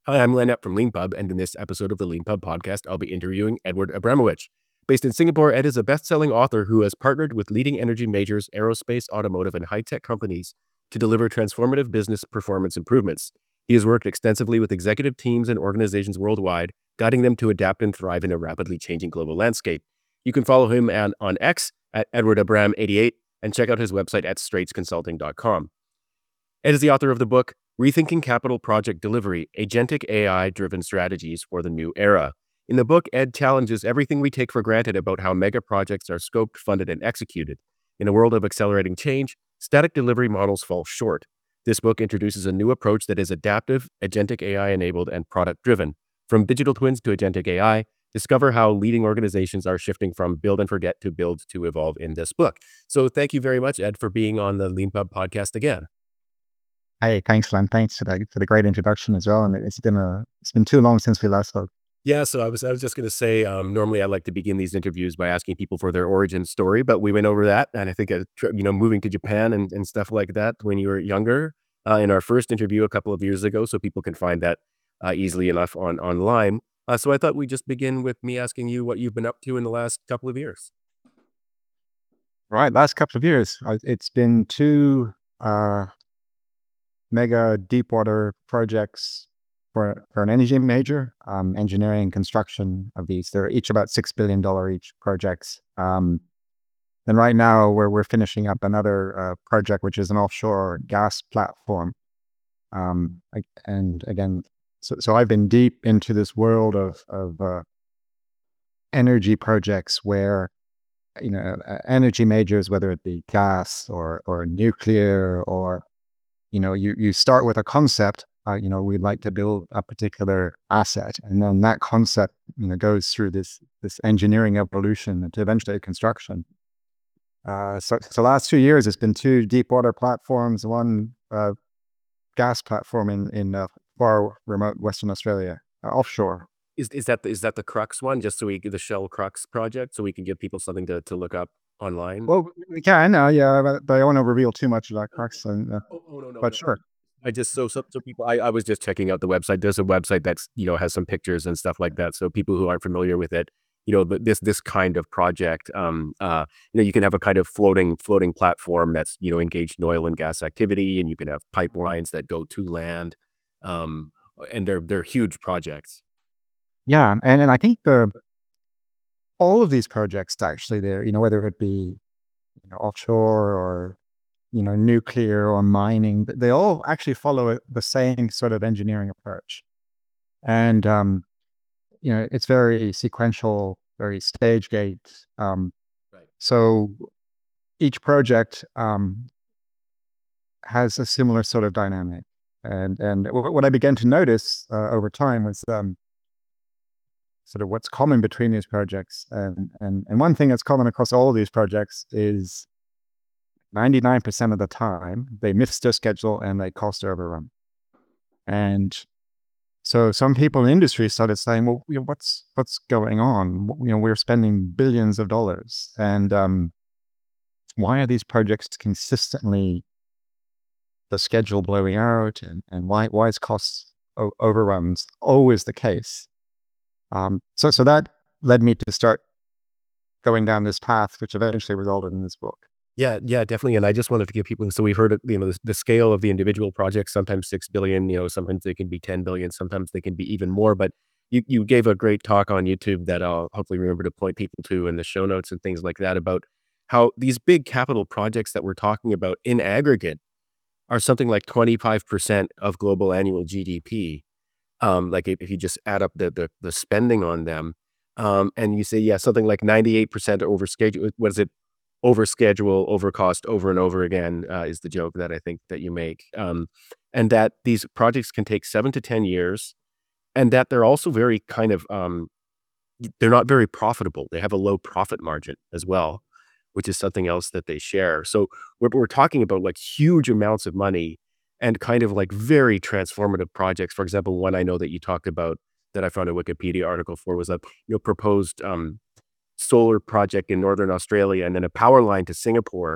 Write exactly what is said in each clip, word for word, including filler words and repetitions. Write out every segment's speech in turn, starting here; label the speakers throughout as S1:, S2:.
S1: Hi, I'm Len Epp from LeanPub, and in this episode of the LeanPub podcast, I'll be interviewing Edward Abramowitz. Based in Singapore, Ed is a best-selling author who has partnered with leading energy majors, aerospace, automotive, and high-tech companies to deliver transformative business performance improvements. He has worked extensively with executive teams and organizations worldwide, guiding them to adapt and thrive in a rapidly changing global landscape. You can follow him on, on X at Edward Abram eighty-eight and check out his website at straits consulting dot com. Ed is the author of the book, Rethinking Capital Project Delivery, Agentic A I-Driven Strategies for the New Era. In the book, Ed challenges everything we take for granted about how mega projects are scoped, funded, and executed. In a world of accelerating change, static delivery models fall short. This book introduces a new approach that is adaptive, agentic A I-enabled, and product-driven. From digital twins to agentic A I, discover how leading organizations are shifting from build and forget to build to evolve in this book. So thank you very much, Ed, for being on the LeanPub podcast again.
S2: Hey, thanks, Len. Thanks for the for the great introduction as well. And it's been a it's been too long since we last spoke.
S1: Yeah, so I was I was just going to say, um, normally I like to begin these interviews by asking people for their origin story, but we went over that, and I think uh, tr- you know, moving to Japan and, and stuff like that when you were younger, uh, in our first interview a couple of years ago, so people can find that uh, easily enough on online. Uh, so I thought we'd just begin with me asking you what you've been up to in the last couple of years.
S2: Right, last couple of years, uh, it's been two uh, mega deep water projects for for an energy major, um, engineering and construction of these. They're each about six billion dollar each projects. Um, and right now, we're we're finishing up another uh, project, which is an offshore gas platform. Um, I- and again, so so I've been deep into this world of of uh, energy projects where you know uh, energy majors, whether it be gas or or nuclear, or you know you you start with a concept. Uh, you know we'd like to build a particular asset, and then that concept you know goes through this this engineering evolution to eventually construction. Uh, so so last two years it's been two deep water platforms, one uh, gas platform in in uh, far remote Western Australia, uh, offshore.
S1: Is is that the, is that the Crux one? Just so we the Shell Crux project, so we can give people something to, to look up online.
S2: Well, we can, uh, yeah, but, but I don't want to reveal too much of that crux. And, uh,
S1: Oh, oh no, no,
S2: but
S1: no. I,
S2: sure.
S1: I just so, so so people. I, I was just checking out the website. There's a website that's you know has some pictures and stuff like that. So people who aren't familiar with it, you know, but this this kind of project, um, uh, you know, you can have a kind of floating floating platform that's you know engaged in oil and gas activity, and you can have pipelines that go to land, um, and they're they're huge projects.
S2: Yeah, and and I think the all of these projects actually there, you know, whether it be you know, offshore or you know nuclear or mining, th- they all actually follow a- the same sort of engineering approach. And um, you know, it's very sequential, very stage gate. Um,
S1: Right.
S2: so each project um, has a similar sort of dynamic. And and wh- what I began to notice uh, over time was um, sort of what's common between these projects. And, and, and one thing that's common across all of these projects is ninety-nine percent of the time they miss their schedule and they cost overrun. And so some people in the industry started saying, well, you know, what's, what's going on? You know, we're spending billions of dollars, and um, why are these projects consistently the schedule blowing out, and, and why, why is costs o- overruns always the case? Um, so, so that led me to start going down this path, which eventually resulted in this book.
S1: Yeah, yeah, definitely. And I just wanted to give people, so we've heard, it, you know, the, the scale of the individual projects, sometimes six billion, you know, sometimes they can be ten billion, sometimes they can be even more. But you, you gave a great talk on YouTube that I'll hopefully remember to point people to in the show notes and things like that about how these big capital projects that we're talking about in aggregate are something like twenty-five percent of global annual G D P. Um, like if, if you just add up the, the, the spending on them, um, and you say, yeah, something like ninety-eight percent over schedule, what is it? Over schedule, over cost, over and over again, uh, is the joke that I think that you make. Um, and that these projects can take seven to ten years, and that they're also very kind of, um, they're not very profitable. They have a low profit margin as well, which is something else that they share. So we're, we're talking about like huge amounts of money and kind of like very transformative projects. For example, one I know that you talked about that I found a Wikipedia article for was a you know proposed um, solar project in Northern Australia and then a power line to Singapore,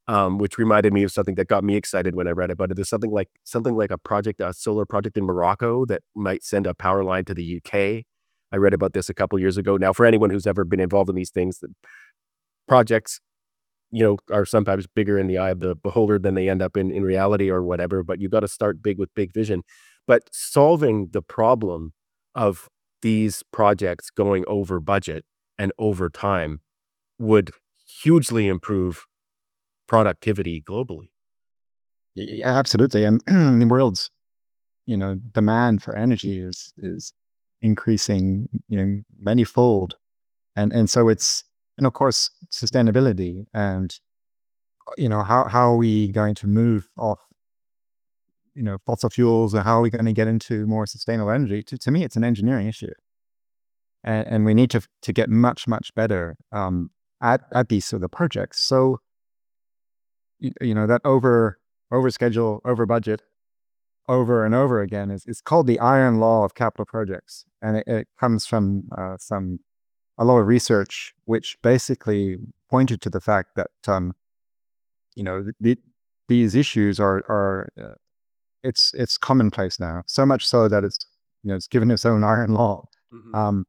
S1: um, which reminded me of something that got me excited when I read about it. There's something like something like a project, a solar project in Morocco that might send a power line to the U K. I read about this a couple years ago. Now, for anyone who's ever been involved in these things, the projects, you know, are sometimes bigger in the eye of the beholder than they end up in in reality or whatever. But you got to start big with big vision. But solving the problem of these projects going over budget and over time would hugely improve productivity globally.
S2: Yeah, absolutely. And the world's, you know, demand for energy is is increasing, you know, manyfold. And and so it's, and of course, sustainability and, you know, how how are we going to move off, you know, fossil fuels, or how are we going to get into more sustainable energy? To, to me, it's an engineering issue. And, and we need to to get much, much better um, at, at these sort of projects. So, you, you know, that over, over schedule, over budget, over and over again is, is called the iron law of capital projects. And it, it comes from uh, some, a lot of research, which basically pointed to the fact that, um, you know, the, these issues are, are uh, it's, it's commonplace now, so much so that it's, you know, it's given its own iron law.
S1: Mhm.
S2: Um,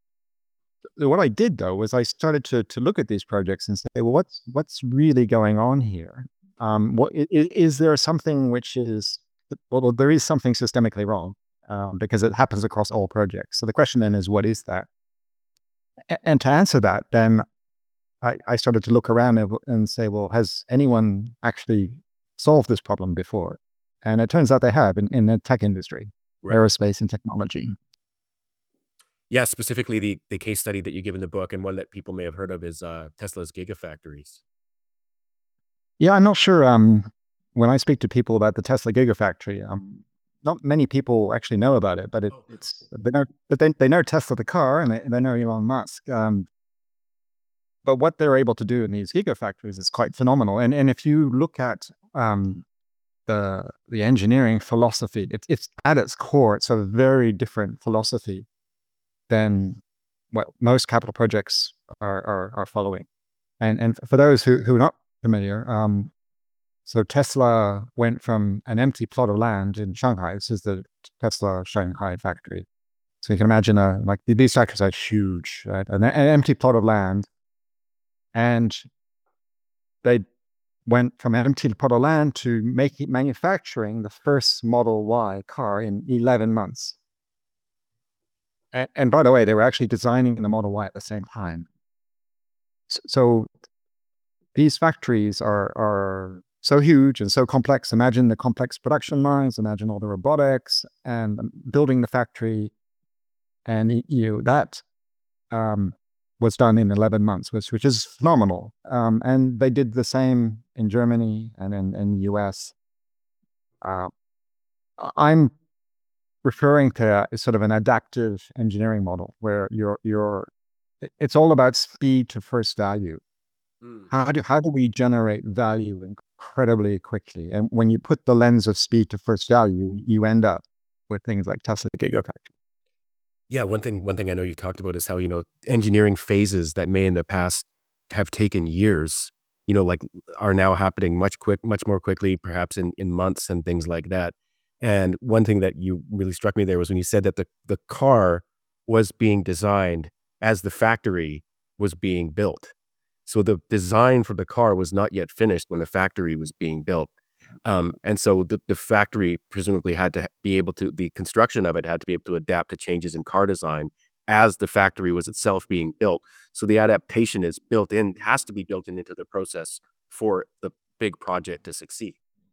S2: what I did though was I started to to look at these projects and say, well, what's what's really going on here? Um, what is, is there something which is, well, there is something systemically wrong, um, because it happens across all projects. So the question then is, what is that? A- And to answer that, then I, I started to look around and, and say, well, has anyone actually solved this problem before? And it turns out they have in, in the tech industry,
S1: Right.
S2: aerospace and technology.
S1: Yeah, specifically the the case study that you give in the book and one that people may have heard of is uh, Tesla's gigafactories.
S2: Yeah, I'm not sure. Um, when I speak to people about the Tesla Gigafactory, um, not many people actually know about it, but it,
S1: Oh.
S2: it's they know, but they they know Tesla the car, and they, they know Elon Musk. Um, but what they're able to do in these gigafactories is quite phenomenal. And and if you look at um, the the engineering philosophy, it's it's at its core, it's a very different philosophy than what most capital projects are are, are following. And and for those who who are not familiar, um, so Tesla went from an empty plot of land in Shanghai. This is the Tesla Shanghai factory. So you can imagine, a, like these factories are huge, right? An, an empty plot of land, and they went from an empty plot of land to making manufacturing the first Model Y car in eleven months. And, and by the way, they were actually designing the Model Y at the same time. So, so these factories are are so huge and so complex. Imagine the complex production lines, imagine all the robotics and building the factory. And you know, that um, was done in eleven months, which, which is phenomenal. Um, and they did the same in Germany and in, in the U S. Uh, I'm referring to a, sort of an adaptive engineering model where you're, you're, it's all about speed to first value.
S1: Mm.
S2: How do, how do we generate value incredibly quickly? And when you put the lens of speed to first value, you end up with things like Tesla Gigafactory.
S1: Yeah, one thing one thing I know you talked about is how, you know, engineering phases that may in the past have taken years, you know, like are now happening much quick, much more quickly, perhaps in, in months and things like that. And one thing that you really struck me there was when you said that the, the car was being designed as the factory was being built. So the design for the car was not yet finished when the factory was being built. Um, and so the, the factory presumably had to be able to, the construction of it had to be able to adapt to changes in car design as the factory was itself being built. So the adaptation is built in, has to be built in into the process for the big project to succeed.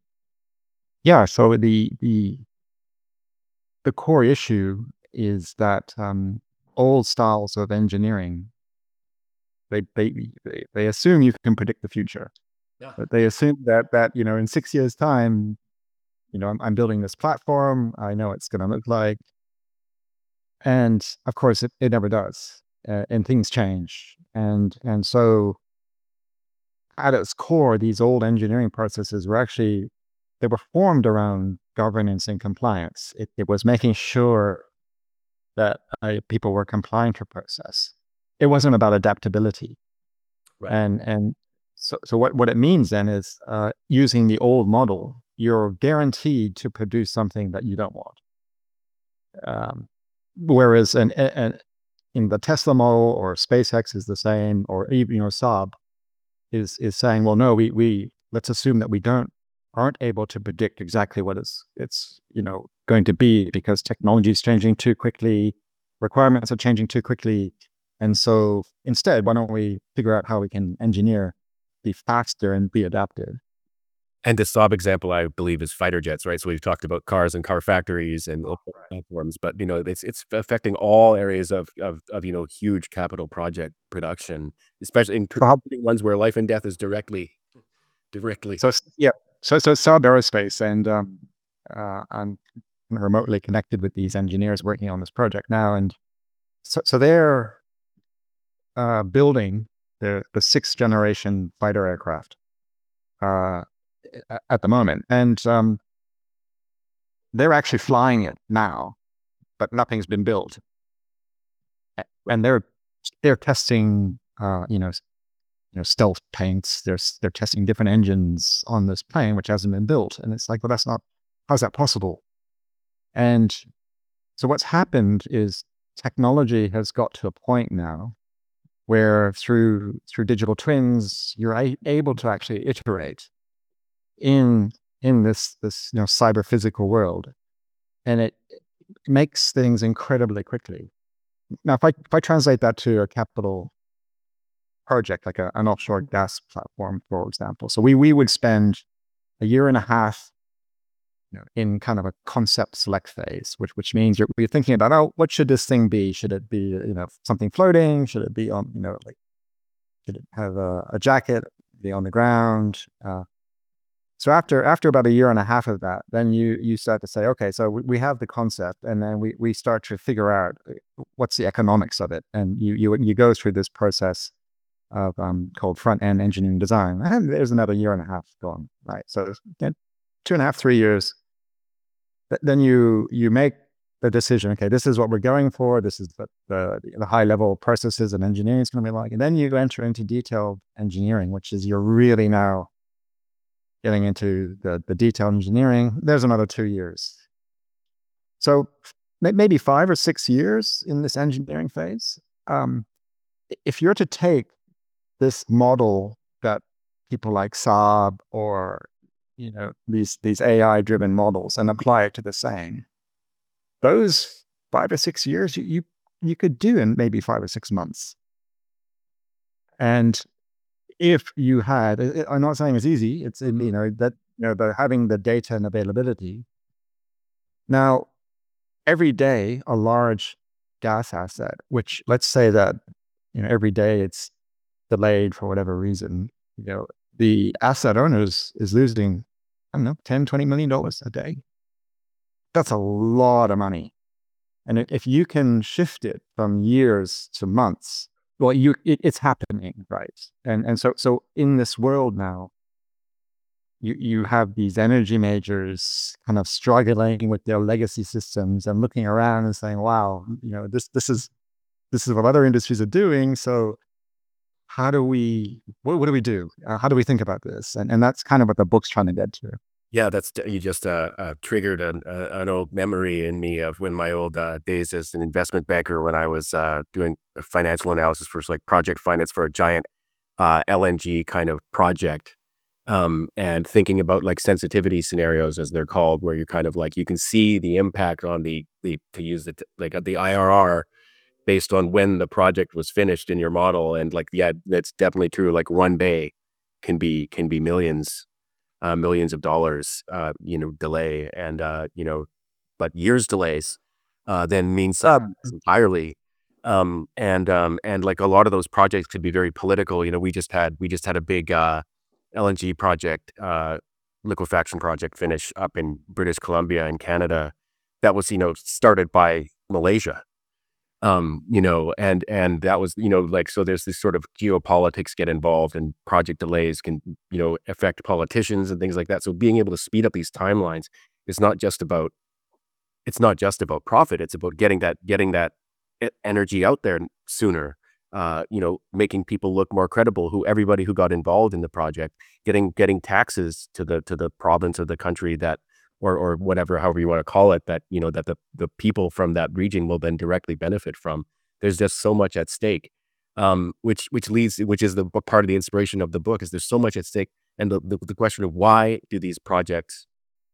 S2: Yeah. So the the the core issue is that um, old styles of engineering, they, they they they assume you can predict the future,
S1: Yeah.
S2: but they assume that that you know in six years' time, you know I'm, I'm building this platform. I know it's going to look like, and of course it, it never does, uh, and things change, and and so at its core, these old engineering processes were actually, they were formed around governance and compliance. It, it was making sure that uh, people were complying to process. It wasn't about adaptability.
S1: Right.
S2: And and so, so what, what it means then is uh, using the old model, you're guaranteed to produce something that you don't want. Um, whereas an, an, in the Tesla model or SpaceX is the same, or even your Saab is is saying, well, no, we we let's assume that we don't aren't able to predict exactly what it's it's you know going to be, because technology is changing too quickly, requirements are changing too quickly, and so instead, why don't we figure out how we can engineer, be faster, and be adaptive?
S1: And the Saab example, I believe, is fighter jets, right? So we've talked about cars and car factories and
S2: Right.
S1: platforms, but you know, it's it's affecting all areas of of of you know huge capital project production, especially
S2: So how,
S1: including ones where life and death is directly directly.
S2: so yeah, so so Saab Aerospace, and um, uh, I'm remotely connected with these engineers working on this project now, and so so they're uh, building the the sixth generation fighter aircraft uh, a- at the moment, and um, they're actually flying it now, but nothing's been built, A- and they're they're testing, uh, you know, s- you know, stealth paints. They're s- they're testing different engines on this plane which hasn't been built, and it's like, well, that's not, how's that possible? And so what's happened is technology has got to a point now where through through digital twins, you're a- able to actually iterate in in this this you know cyber physical world, and it makes things incredibly quickly. Now, if I if I translate that to a capital project, like a, an offshore gas platform, for example, so we we would spend a year and a half, you know, in kind of a concept select phase, which which means you're, you're thinking about, oh, what should this thing be? Should it be, you know something floating? Should it be on, you know like should it have a, a jacket, be on the ground? Uh, So after after about a year and a half of that, then you you start to say, okay, so we, we have the concept, and then we we start to figure out uh, what's the economics of it, and you you you go through this process of um called front end engineering design, and there's another year and a half gone, right? So yeah, two and a half, three years. Th- Then you you make the decision. Okay, this is what we're going for. This is the the, the high level processes and engineering is going to be like, and then you enter into detailed engineering, which is you're really now getting into the, the detail engineering. There's another two years. So may- maybe five or six years in this engineering phase. Um, if you're to take this model that people like Saab or, you know, these, these A I driven models and apply it to the same, those five or six years you, you, you could do in maybe five or six months. And if you had, I- I- I'm not saying it's easy. It's, you know, that, you know, the having the data and availability. Now, every day, a large gas asset, which let's say that, you know, every day it's delayed for whatever reason, you know, the asset owners is losing, I don't know, ten, twenty million dollars a day. That's a lot of money. And i- if you can shift it from years to months, well, you, it, it's happening, right? And, and so, so in this world now, you you have these energy majors kind of struggling with their legacy systems and looking around and saying, "Wow, you know, this this is this is what other industries are doing. So how do we what, what do we do? Uh, how do we think about this?" And and that's kind of what the book's trying to get to.
S1: Yeah, that's you just uh, uh, triggered an, uh, an old memory in me of when my old uh, days as an investment banker when I was uh, doing financial analysis for like project finance for a giant uh, L N G kind of project, um, and thinking about like sensitivity scenarios as they're called, where you're kind of like you can see the impact on the the to use the t- like uh, the I R R based on when the project was finished in your model, and like yeah, that's definitely true. Like one day can be can be millions uh, millions of dollars, uh, you know, delay and, uh, you know, but years delays, uh, then means subs entirely. Um, and, um, and like a lot of those projects could be very political. You know, we just had, we just had a big, uh, L N G project, uh, liquefaction project finish up in British Columbia in Canada. That was, you know, started by Malaysia. Um, you know, and and that was, you know, like so there's this sort of geopolitics get involved and project delays can, you know, affect politicians and things like that. So being able to speed up these timelines is not just about it's not just about profit. It's about getting that getting that e- energy out there sooner. uh, you know, making people look more credible, who everybody who got involved in the project, getting getting taxes to the to the province or the country that, or or whatever, however you want to call it, that, you know, that the the people from that region will then directly benefit from. There's just so much at stake, um, which which leads, which is the part of the inspiration of the book, is there's so much at stake, and the the, the question of why do these projects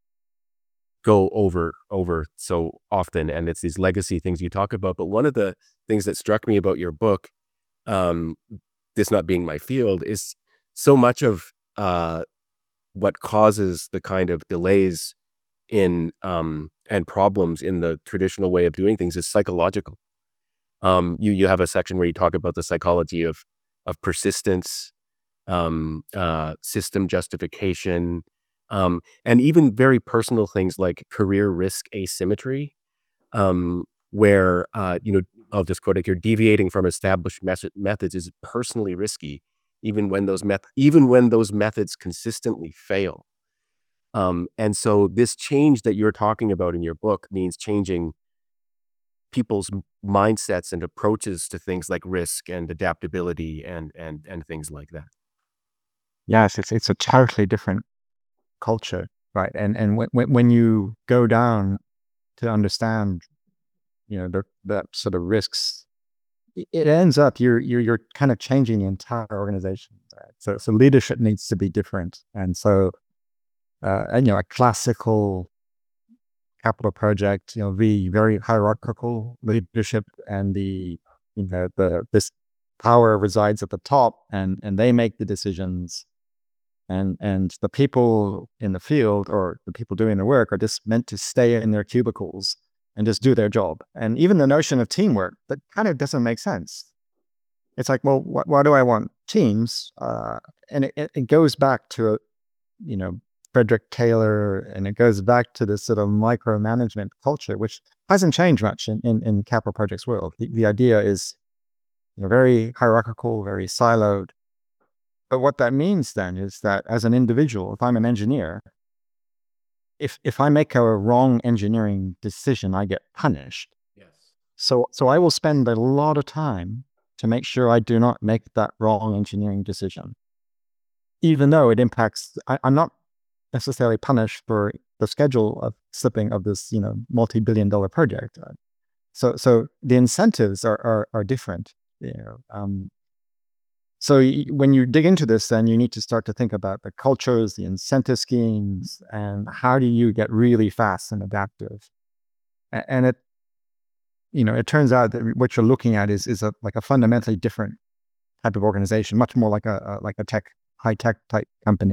S1: go over over so often, and it's these legacy things you talk about. But one of the things that struck me about your book, um, this not being my field, is so much of uh, what causes the kind of delays in um, and problems in the traditional way of doing things is psychological. Um, you you have a section where you talk about the psychology of of persistence, um, uh, system justification, um, and even very personal things like career risk asymmetry, um, where, uh, you know, I'll just quote it here: deviating from established method, methods is personally risky, even when those meth- even when those methods consistently fail. Um, and so this change that you're talking about in your book means changing people's m- mindsets and approaches to things like risk and adaptability and and and things like that.
S2: Yes, it's it's a totally different culture, right? And and when when when you go down to understand, you know, the that sort of risks, i- it ends up you're you're you're kind of changing the entire organization, right? So so leadership needs to be different, and so uh, and you know, a classical capital project, you know, the very hierarchical leadership, and the you know the this power resides at the top, and and they make the decisions, and and the people in the field, or the people doing the work, are just meant to stay in their cubicles and just do their job. And even the notion of teamwork, that kind of doesn't make sense. It's like, well, wh- why do I want teams? Uh, and it, it it goes back to, you know, Frederick Taylor, and it goes back to this sort of micromanagement culture, which hasn't changed much in, in, in capital projects world. The, the idea is, you know, very hierarchical, very siloed. But what that means then is that as an individual, if I'm an engineer, if if I make a wrong engineering decision, I get punished.
S1: Yes.
S2: So so I will spend a lot of time to make sure I do not make that wrong engineering decision, even though it impacts. I, I'm not necessarily punished for the schedule of slipping of this, you know, multi-billion dollar project. Uh, So so the incentives are are, are different. You know, um, so y- when you dig into this, then you need to start to think about the cultures, the incentive schemes, and how do you get really fast and adaptive. A- And it, you know, it turns out that what you're looking at is is a like a fundamentally different type of organization, much more like a, a like a tech, high tech type company.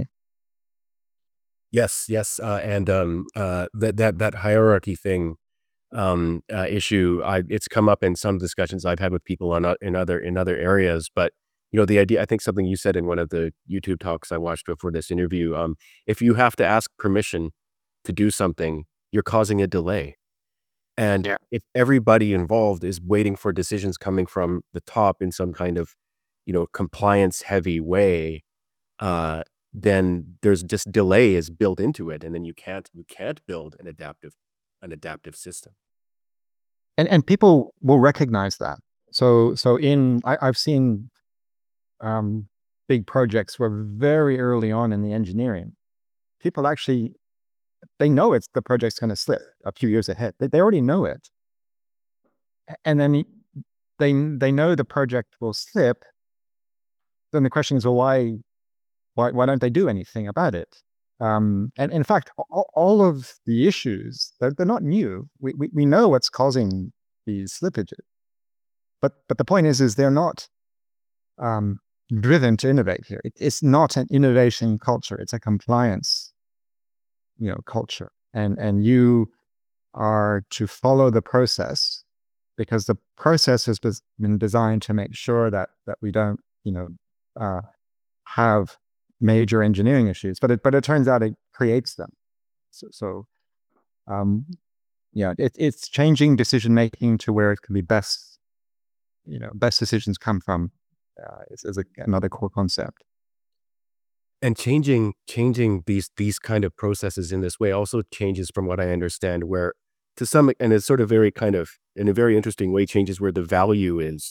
S1: Yes, yes, uh, and um, uh, that that that hierarchy thing, um, uh, issue, I it's come up in some discussions I've had with people on o- in other in other areas. But you know, the idea, I think something you said in one of the YouTube talks I watched before this interview, um, if you have to ask permission to do something, you're causing a delay. And
S2: Yeah.
S1: if everybody involved is waiting for decisions coming from the top in some kind of, you know, compliance heavy way, uh, then there's just delay is built into it, and then you can't you can't build an adaptive an adaptive system.
S2: And and people will recognize that. So so in I, I've seen um, big projects where very early on in the engineering, people actually, they know it's the project's going to slip a few years ahead. They, they already know it, A- and then y- they they know the project will slip. Then the question is, well, why why why don't they do anything about it? Um, and in fact, all, all of the issues, they're, they're not new. We, we we know what's causing these slippages, but but the point is is they're not um, driven to innovate here. It, it's not an innovation culture. It's a compliance, you know, culture. And and you are to follow the process, because the process has bes- been designed to make sure that that we don't, you know, uh, have major engineering issues. But it but it turns out it creates them. So, so um, yeah, it, it's changing decision making to where it can be best. You know, best decisions come from. Uh, is, is a, another core concept.
S1: And changing changing these these kind of processes in this way also changes, from what I understand, where to some, and it's sort of very kind of in a very interesting way, changes where the value is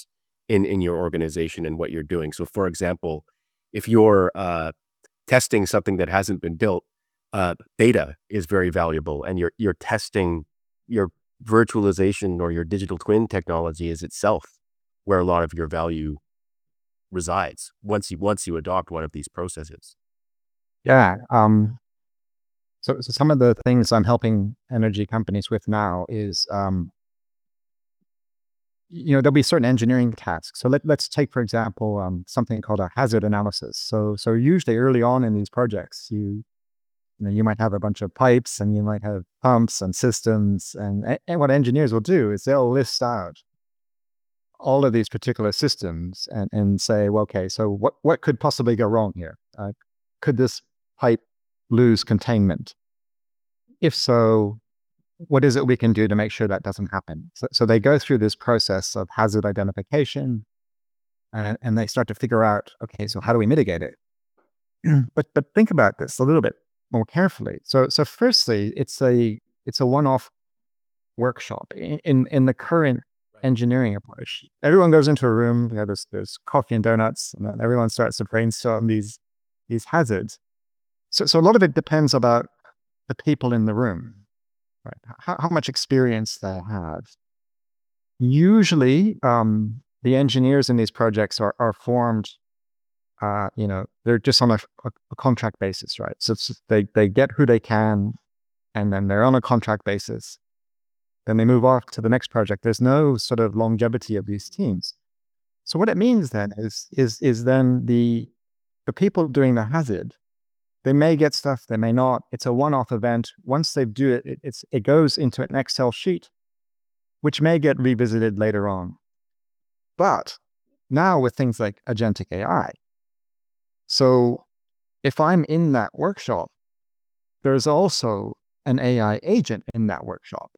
S1: in, in your organization and what you're doing. So for example, if you're uh, testing something that hasn't been built, uh, data is very valuable, and you're, you're testing your virtualization or your digital twin technology is itself where a lot of your value resides once you, once you adopt one of these processes.
S2: Yeah. Um, so, so some of the things I'm helping energy companies with now is, um, you know, there'll be certain engineering tasks. So let, let's take, for example, um, something called a hazard analysis. So, so usually early on in these projects, you, you know, you might have a bunch of pipes and you might have pumps and systems. And, and what engineers will do is they'll list out all of these particular systems and, and say, well, okay, so what, what could possibly go wrong here? Uh, could this pipe lose containment? If so, what is it we can do to make sure that doesn't happen? So, so they go through this process of hazard identification, and, and they start to figure out, okay, so how do we mitigate it? but but think about this a little bit more carefully. So so firstly, it's a it's a one-off workshop in in, in the current engineering approach. Everyone goes into a room, you know, there's there's coffee and donuts, and then everyone starts to brainstorm these these hazards. So so a lot of it depends about the people in the room, right? How, how much experience they have. Usually, um, the engineers in these projects are are formed. Uh, you know, they're just on a, a, a contract basis, right? So it's, they they get who they can, and then they're on a contract basis. Then they move off to the next project. There's no sort of longevity of these teams. So what it means then is is is then the the people doing the hazard, they may get stuff, they may not. It's a one-off event. Once they do it, it it's it goes into an Excel sheet, which may get revisited later on. But now with things like agentic A I, so if I'm in that workshop, there's also an A I agent in that workshop.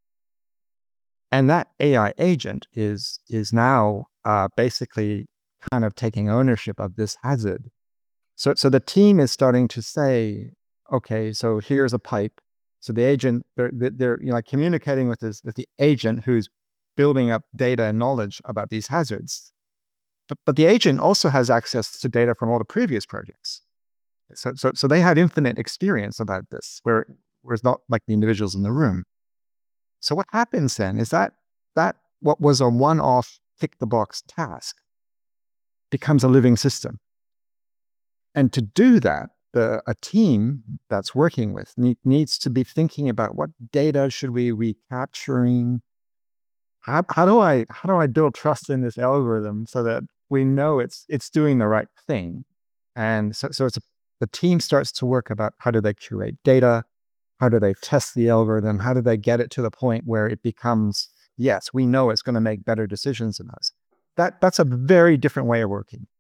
S2: And that A I agent is is now uh, basically kind of taking ownership of this hazard. So so the team is starting to say, okay, so here's a pipe. So the agent, they're they're you know like communicating with this with the agent who's building up data and knowledge about these hazards. But but the agent also has access to data from all the previous projects. So so so they had infinite experience about this, where where it's not like the individuals in the room. So what happens then is that that what was a one-off tick the box task becomes a living system. And to do that, the, a team that's working with need, needs to be thinking about what data should we be capturing? How, how do I how do I build trust in this algorithm so that we know it's it's doing the right thing? And so so it's a, the team starts to work about how do they curate data, how do they test the algorithm? How do they get it to the point where it becomes, yes, we know it's going to make better decisions than us? That that's a very different way of working.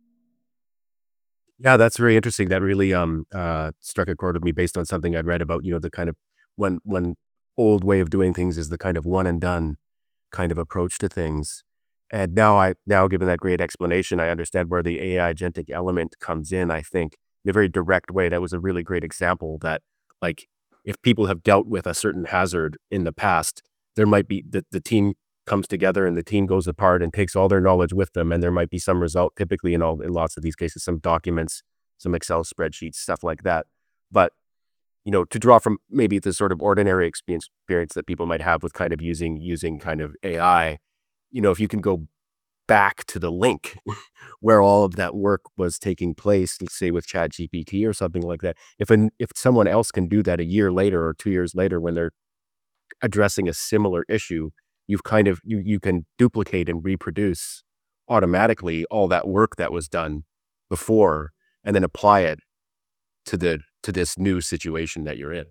S1: Yeah, that's very interesting. That really um uh struck a chord with me based on something I'd read about, you know, the kind of one one old way of doing things is the kind of one and done kind of approach to things. And now I now given that great explanation, I understand where the A I agentic element comes in, I think, in a very direct way. That was a really great example that, like, if people have dealt with a certain hazard in the past, there might be the, the team comes together and the team goes apart and takes all their knowledge with them. And there might be some result, typically in all, in lots of these cases, some documents, some Excel spreadsheets, stuff like that. But, you know, to draw from maybe the sort of ordinary experience, experience that people might have with kind of using, using kind of A I, you know, if you can go back to the link where all of that work was taking place, let's say with Chat G P T or something like that. If an, if someone else can do that a year later or two years later when they're addressing a similar issue, you've kind of you you can duplicate and reproduce automatically all that work that was done before, and then apply it to the to this new situation that you're in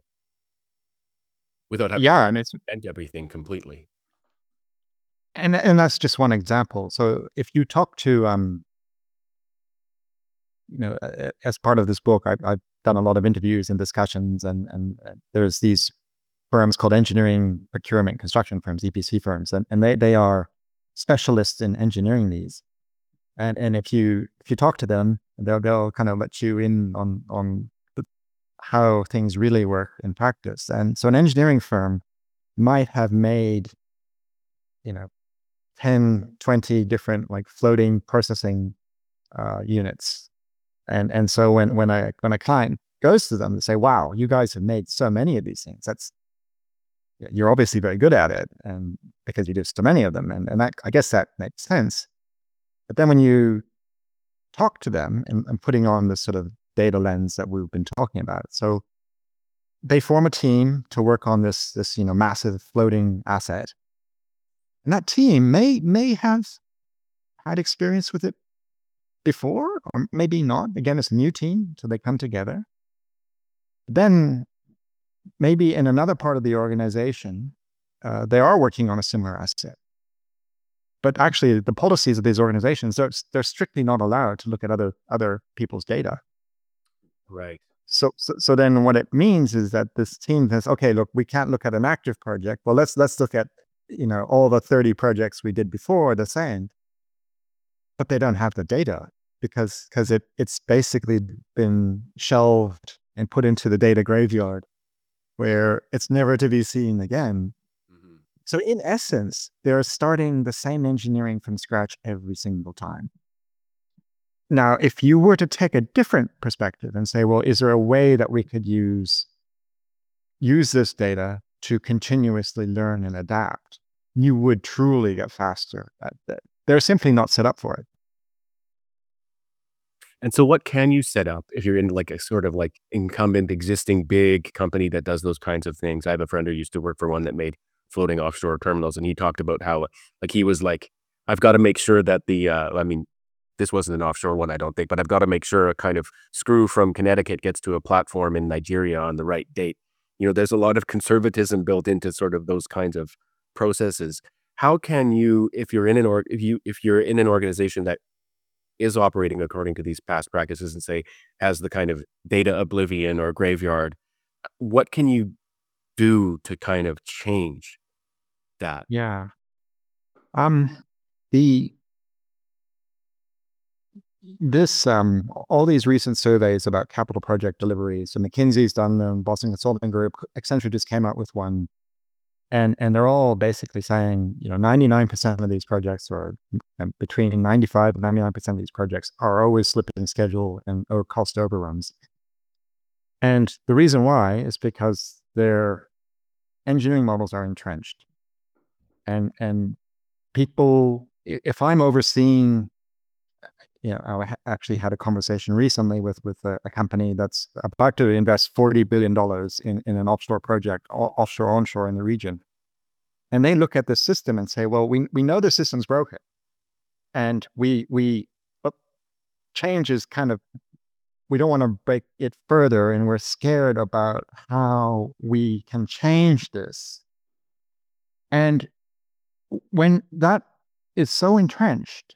S1: without having
S2: Yeah, and it's
S1: to bend everything completely.
S2: and and that's just one example. So if you talk to um, you know, uh, as part of this book, I've, I've done a lot of interviews and discussions, and and uh, there's these firms called engineering procurement construction firms, E P C firms, and, and they they are specialists in engineering these. And and if you if you talk to them, they'll they'll kind of let you in on on the, how things really work in practice. And so an engineering firm might have made, you know, ten, twenty different like floating processing uh, units. And and so when when I when a client goes to them and say, "Wow, you guys have made so many of these things. That's you're obviously very good at it, and because you do so many of them." And and that, I guess that makes sense. But then when you talk to them and, and putting on the sort of data lens that we've been talking about, so they form a team to work on this this you know massive floating asset, and that team may may have had experience with it before, or maybe not. Again, it's a new team, so they come together. Then maybe in another part of the organization, uh, they are working on a similar asset. But actually, the policies of these organizations, they're, they're strictly not allowed to look at other other people's data.
S1: Right.
S2: So, so, so then what it means is that this team says, okay, look, we can't look at an active project. Well, let's let's look at you know all the thirty projects we did before the same. But they don't have the data because because it it's basically been shelved and put into the data graveyard where it's never to be seen again. Mm-hmm. So in essence, they're starting the same engineering from scratch every single time. Now, if you were to take a different perspective and say, well, is there a way that we could use use this data to continuously learn and adapt, you would truly get faster at that. They're simply not set up for it.
S1: And so what can you set up if you're in like a sort of like incumbent existing big company that does those kinds of things? I have a friend who used to work for one that made floating offshore terminals, and he talked about how like he was like, I've got to make sure that the, uh, I mean, this wasn't an offshore one, I don't think, but I've got to make sure a kind of screw from Connecticut gets to a platform in Nigeria on the right date. You know, there's a lot of conservatism built into sort of those kinds of processes. How can you, if you're in an org, if you if you're in an organization that is operating according to these past practices and say has the kind of data oblivion or graveyard, what can you do to kind of change that?
S2: Yeah. Um, the this um all these recent surveys about capital project deliveries, so McKinsey's done them, Boston Consulting Group, Accenture just came out with one, and and they're all basically saying, you know, ninety-nine percent of these projects, or between ninety-five and ninety-nine percent of these projects, are always slipping schedule and or cost overruns. And the reason why is because their engineering models are entrenched, and and people, if I'm overseeing, you know, I actually had a conversation recently with with a, a company that's about to invest forty billion dollars in, in an offshore project, offshore, onshore in the region. And they look at the system and say, well, we, we know the system's broken. And we, we, but change is kind of, we don't want to break it further. And we're scared about how we can change this. And when that is so entrenched,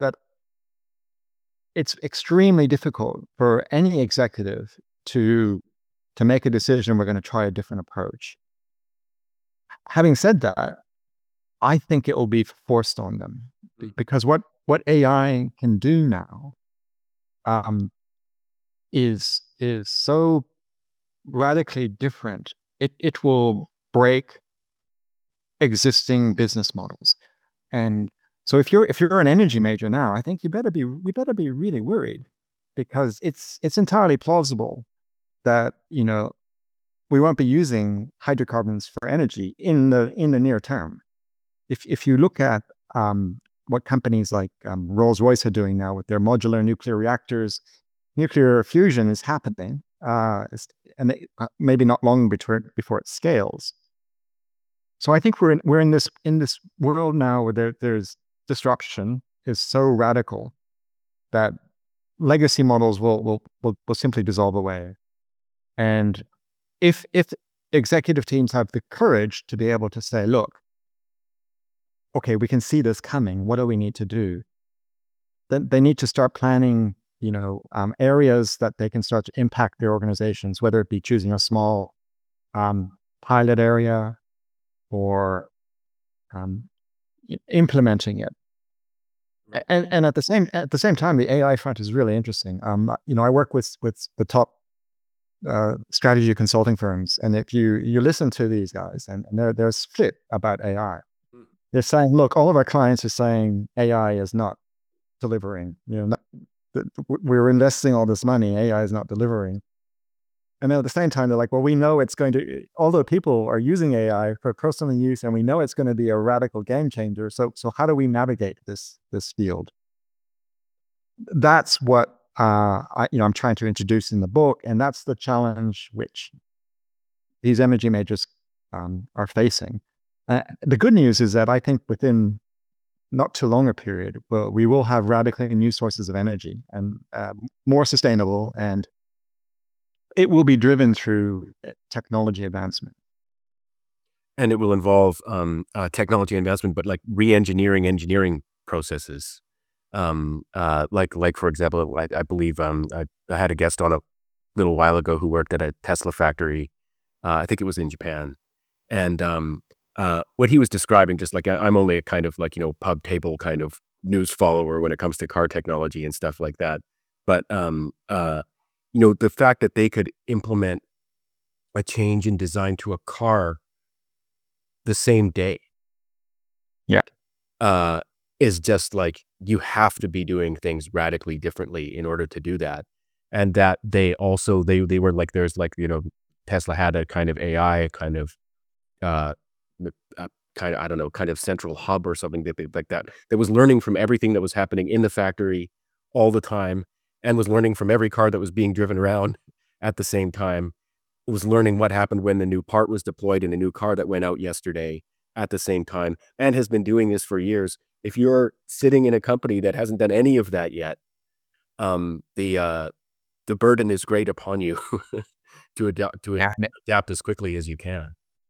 S2: it's extremely difficult for any executive to to make a decision, we're going to try a different approach. Having said that, I think it will be forced on them, because what, what A I can do now um, is is so radically different. It it will break existing business models. And so if you're if you're an energy major now, I think you better be we better be really worried, because it's it's entirely plausible that, you know, we won't be using hydrocarbons for energy in the in the near term. If if you look at um, what companies like um, Rolls-Royce are doing now with their modular nuclear reactors, nuclear fusion is happening, uh, and they, uh, maybe not long before before it scales. So I think we're in we're in this in this world now where there, there's disruption is so radical that legacy models will, will will will simply dissolve away. And if if executive teams have the courage to be able to say, look, okay, we can see this coming, what do we need to do? Then they need to start planning, you know, um, areas that they can start to impact their organizations, whether it be choosing a small um, pilot area or um, implementing it. And and at the same at the same time, the A I front is really interesting. Um, you know, I work with with the top uh, strategy consulting firms, and if you you listen to these guys, and, and they're they're split about A I. they're saying, look, all of our clients are saying A I is not delivering. You know, not, we're investing all this money, A I is not delivering. And then at the same time, they're like, well, we know it's going to, although people are using A I for personal use, and we know it's going to be a radical game changer. So, so how do we navigate this, this field? That's what, uh, I, you know, I'm trying to introduce in the book. And that's the challenge which these energy majors um, are facing. Uh, the good news is that I think within not too long a period, well, we will have radically new sources of energy and uh, more sustainable, and it will be driven through technology advancement.
S1: And it will involve um, uh, technology advancement, but like re-engineering engineering processes. Um, uh, like, like for example, I, I believe um, I, I had a guest on a little while ago who worked at a Tesla factory. Uh, I think it was in Japan. And um, uh, what he was describing, just like I, I'm only a kind of like, you know, pub table kind of news follower when it comes to car technology and stuff like that. But, um, uh, you know, the fact that they could implement a change in design to a car the same day.
S2: Yeah.
S1: Uh, is just like, you have to be doing things radically differently in order to do that. And that they also, they, they were like, there's like, you know, Tesla had a kind of A I kind of, uh, uh, kind of, I don't know, kind of central hub or something that they, like that, that was learning from everything that was happening in the factory all the time, and was learning from every car that was being driven around at the same time. It was learning what happened when the new part was deployed in a new car that went out yesterday at the same time, and has been doing this for years. If you're sitting in a company that hasn't done any of that yet, um, the, uh, the burden is great upon you to adapt, to
S2: Yeah.
S1: adapt as quickly as you can.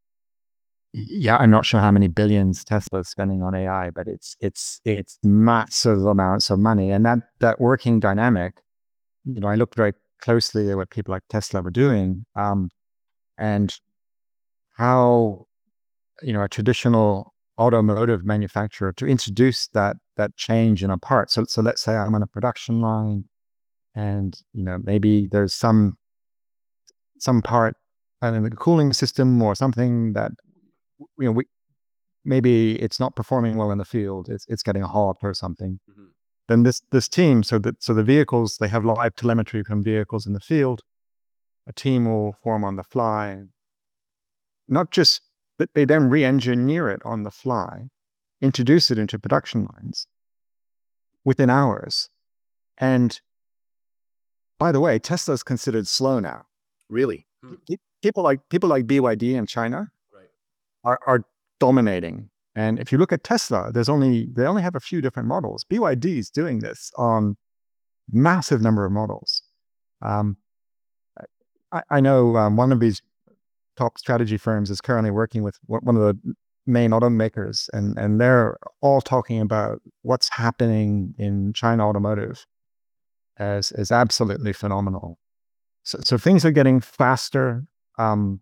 S2: Yeah, I'm not sure how many billions Tesla is spending on A I, but it's it's it's massive amounts of money. And that that working dynamic, you know, I looked very closely at what people like Tesla were doing, um, and how, you know, a traditional automotive manufacturer to introduce that that change in a part. So so let's say I'm on a production line, and you know, maybe there's some some part in the cooling system or something that, you know, we maybe it's not performing well in the field. It's it's getting hot or something.
S1: Mhm.
S2: Then this this team, so that so the vehicles, they have live telemetry from vehicles in the field. A team will form on the fly. Not just that, they then re-engineer it on the fly, introduce it into production lines within hours. And by the way, Tesla is considered slow now.
S1: Really? Hmm.
S2: People like people like B Y D in China
S1: Right.
S2: are, are dominating. And if you look at Tesla, there's only they only have a few different models. B Y D is doing this on massive number of models. Um, I, I know um, one of these top strategy firms is currently working with one of the main automakers, and and they're all talking about what's happening in China automotive as is absolutely phenomenal. So, so things are getting faster, um,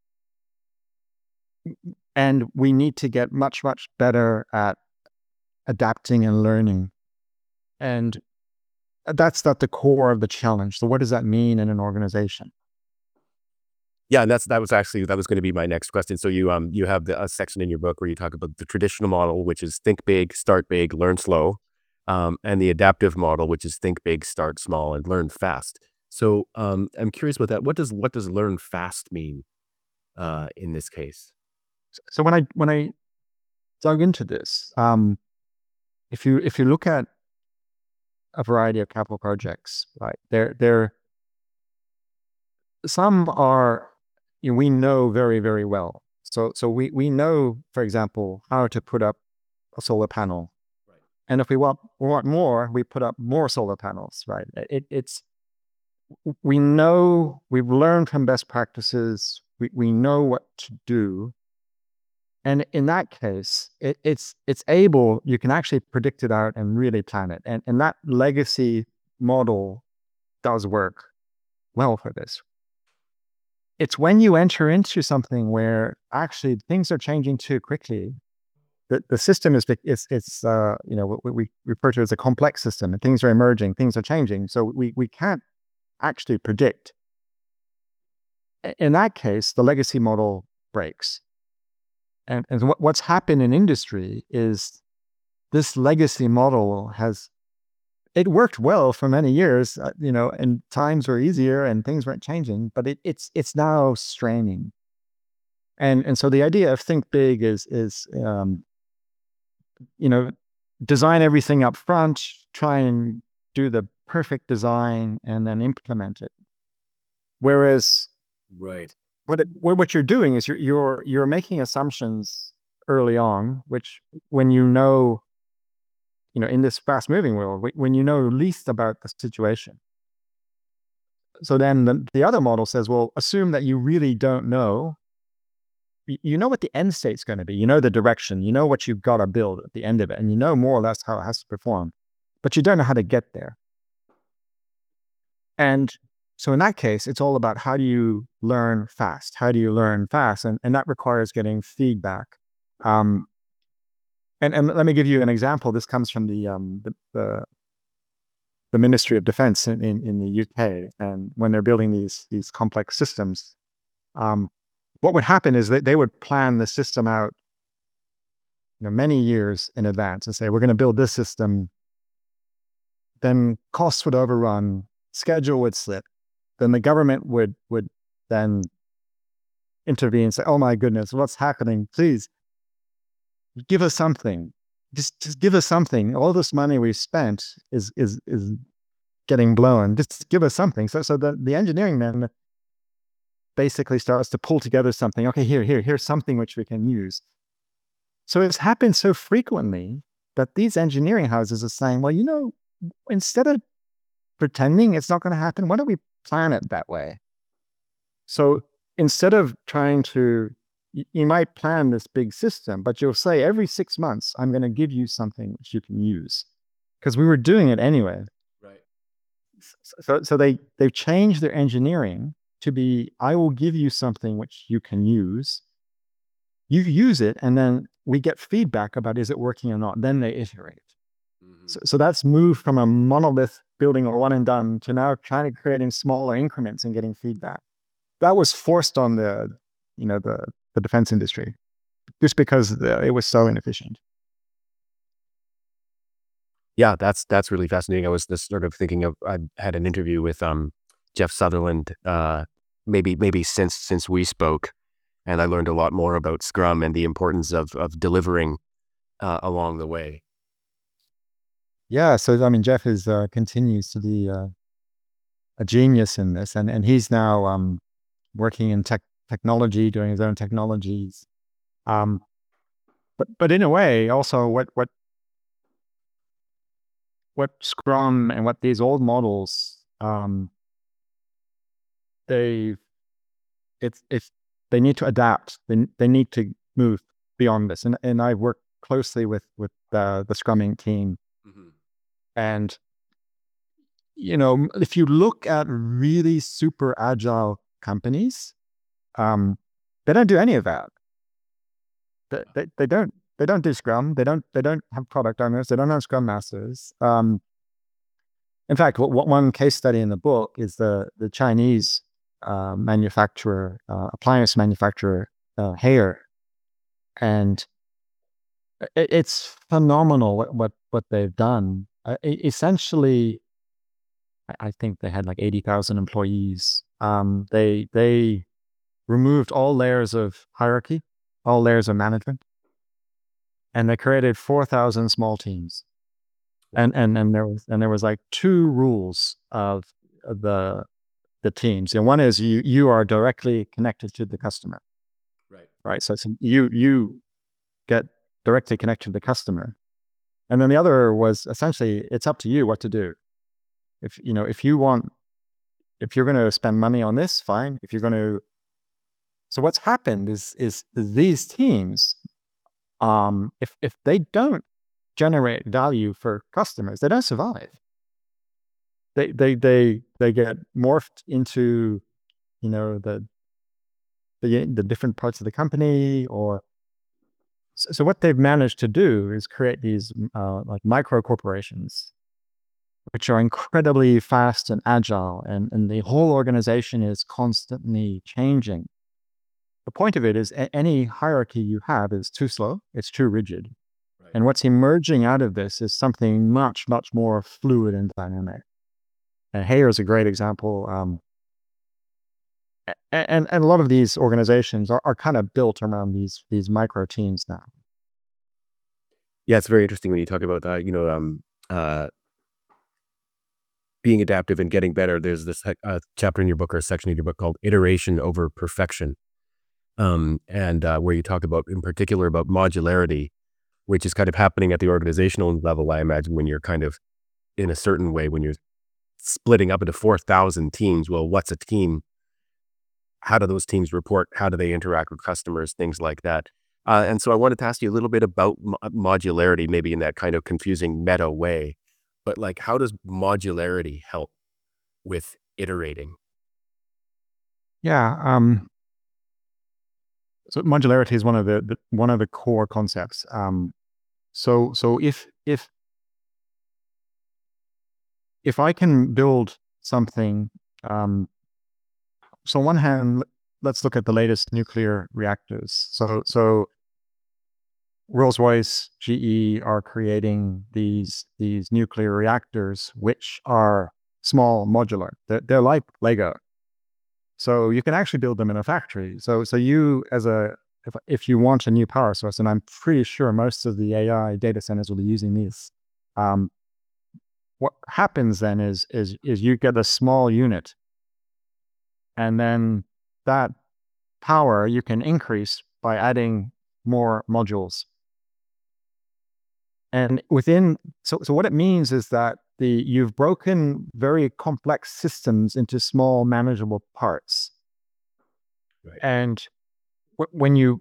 S2: and we need to get much, much better at adapting and learning. And that's at the core of the challenge. So what does that mean in an organization?
S1: Yeah, and that's that was actually that was going to be my next question. So you um you have the, a section in your book where you talk about the traditional model, which is think big, start big, learn slow, um, and the adaptive model, which is think big, start small, and learn fast. So um, I'm curious about that. What does what does learn fast mean uh, in this case?
S2: So when I when I dug into this, um, if you if you look at a variety of capital projects, right, there there some are, you know, we know very very well. So so we we know, for example, how to put up a solar panel.
S1: Right.
S2: And if we want want more, we put up more solar panels, right? It, it's we know, we've learned from best practices. We we know what to do. And in that case, it, it's it's able, you can actually predict it out and really plan it. And and that legacy model does work well for this. It's when you enter into something where actually things are changing too quickly. The, the system is, it's, it's uh, you know, what we refer to as a complex system, and things are emerging, things are changing. So we, we can't actually predict. In that case, the legacy model breaks. and, and what, what's happened in industry is this legacy model has, it worked well for many years, uh, you know, and times were easier and things weren't changing, but it, it's it's now straining. And and so the idea of think big is is um, you know, design everything up front, try and do the perfect design, and then implement it. Whereas,
S1: Right.
S2: what it, what what you're doing is you're you're you're making assumptions early on, which when you know, you know, in this fast moving world, wh- when you know least about the situation. So then the, the other model says, well, assume that you really don't know. Y- You know what the end state's going to be. You know the direction. You know what you've got to build at the end of it, and you know more or less how it has to perform, but you don't know how to get there. And so in that case, it's all about how do you learn fast? How do you learn fast? And and that requires getting feedback. Um, and and let me give you an example. This comes from the um the the, the Ministry of Defense in, in in the U K, and when they're building these these complex systems, um, what would happen is that they would plan the system out, you know, many years in advance and say, we're going to build this system. Then costs would overrun, schedule would slip. Then the government would would then intervene and say, oh my goodness, what's happening? Please give us something. Just just give us something. All this money we've spent is is is getting blown. Just give us something. So so the, the engineering then basically starts to pull together something. Okay, here, here, here's something which we can use. So it's happened so frequently that these engineering houses are saying, well, you know, instead of pretending it's not going to happen, why don't we plan it that way? So instead of trying to, you might plan this big system, but you'll say every six months, I'm going to give you something which you can use, because we were doing it anyway.
S1: Right.
S2: So, so they, they've changed their engineering to be, I will give you something which you can use. You use it, and then we get feedback about is it working or not. Then they iterate. Mm-hmm. So, so that's moved from a monolith building a one and done to now trying to create in smaller increments and getting feedback. That was forced on the, you know, the, the defense industry, just because the, it was so inefficient.
S1: Yeah, that's that's really fascinating. I was just sort of thinking of, I had an interview with um Jeff Sutherland, uh, maybe maybe since since we spoke, and I learned a lot more about Scrum and the importance of of delivering uh, along the way.
S2: Yeah, so I mean, Jeff is uh, continues to be uh, a genius in this, and and he's now um, working in tech technology, doing his own technologies. Um, but but in a way, also what what what Scrum and what these old models, um, they it's it's they need to adapt. They they need to move beyond this. And and I work closely with with the the Scrumming team. Mm-hmm. And you know, if you look at really super agile companies, um, they don't do any of that. They, they they don't they don't do Scrum. They don't they don't have product owners. They don't have Scrum masters. Um, in fact, what, what one case study in the book is the the Chinese uh, manufacturer, uh, appliance manufacturer, uh, Haier, and it, it's phenomenal what what what they've done. Uh, e- essentially, I, I think they had like eighty thousand employees. Um, they they removed all layers of hierarchy, all layers of management, and they created four thousand small teams. And and and there was and there was like two rules of the the teams. And one is you you are directly connected to the customer.
S1: Right.
S2: Right. So it's you you get directly connected to the customer. And then the other was essentially it's up to you what to do. If you know, if you want, if you're going to spend money on this, fine. If you're going to, so what's happened is is these teams, um, if if they don't generate value for customers, they don't survive. They they they they get morphed into, you know, the the the different parts of the company, or so, so what they've managed to do is create these uh, like micro corporations, which are incredibly fast and agile, and and the whole organization is constantly changing. the point of it is a- any hierarchy you have is too slow, it's too rigid.
S1: Right.
S2: And what's emerging out of this is something much, much more fluid and dynamic. And Haier is a great example. Um, and, and a lot of these organizations are, are kind of built around these these micro teams now.
S1: Yeah, it's very interesting when you talk about that, you know, um, uh, being adaptive and getting better. There's this uh, chapter in your book or a section in your book called Iteration Over Perfection. Um, and uh, where you talk about, in particular, about modularity, which is kind of happening at the organizational level, I imagine, when you're kind of in a certain way, when you're splitting up into four thousand teams. Well, what's a team? How do those teams report? How do they interact with customers? Things like that. Uh, and so I wanted to ask you a little bit about mo- modularity, maybe in that kind of confusing meta way. But like, how does modularity help with iterating?
S2: Yeah. Um, so modularity is one of the, the one of the core concepts. Um, so so if if if I can build something, um, so on one hand, let's look at the latest nuclear reactors. So so Rolls-Royce, G E are creating these these nuclear reactors, which are small, modular. They're, they're like Lego. So you can actually build them in a factory. So so you as a if if you want a new power source, and I'm pretty sure most of the A I data centers will be using these. Um, what happens then is is is you get a small unit, and then that power you can increase by adding more modules. And within so so what it means is that the you've broken very complex systems into small manageable parts.
S1: Right.
S2: And w- when you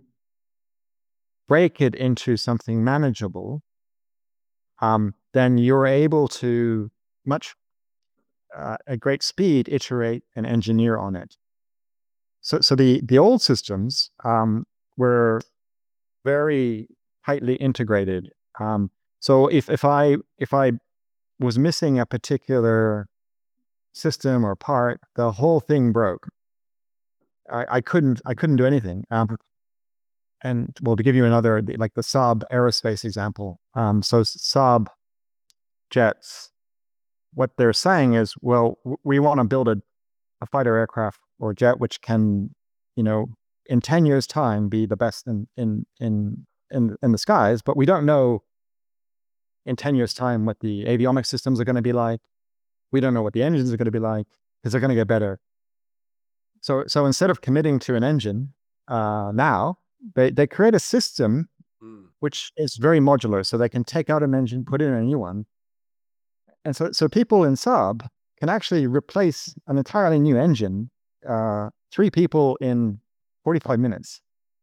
S2: break it into something manageable, um, then you're able to much uh, at great speed iterate and engineer on it. So, so the the old systems um, were very tightly integrated. Um, so if if I if I was missing a particular system or part, the whole thing broke. I, I couldn't I couldn't do anything. Um, and well, to give you another, like the Saab aerospace example. Um, so Saab jets, what they're saying is, well, w- we want to build a, a fighter aircraft or jet which can, you know, in ten years' time be the best in in in in, in the skies, but we don't know in ten years' time what the avionics systems are going to be like. We don't know what the engines are going to be like because they're going to get better. So so instead of committing to an engine uh, now, they, they create a system
S1: Mm.
S2: which is very modular. So they can take out an engine, put in a new one. And so, so people in Saab can actually replace an entirely new engine, uh, three people in forty-five minutes.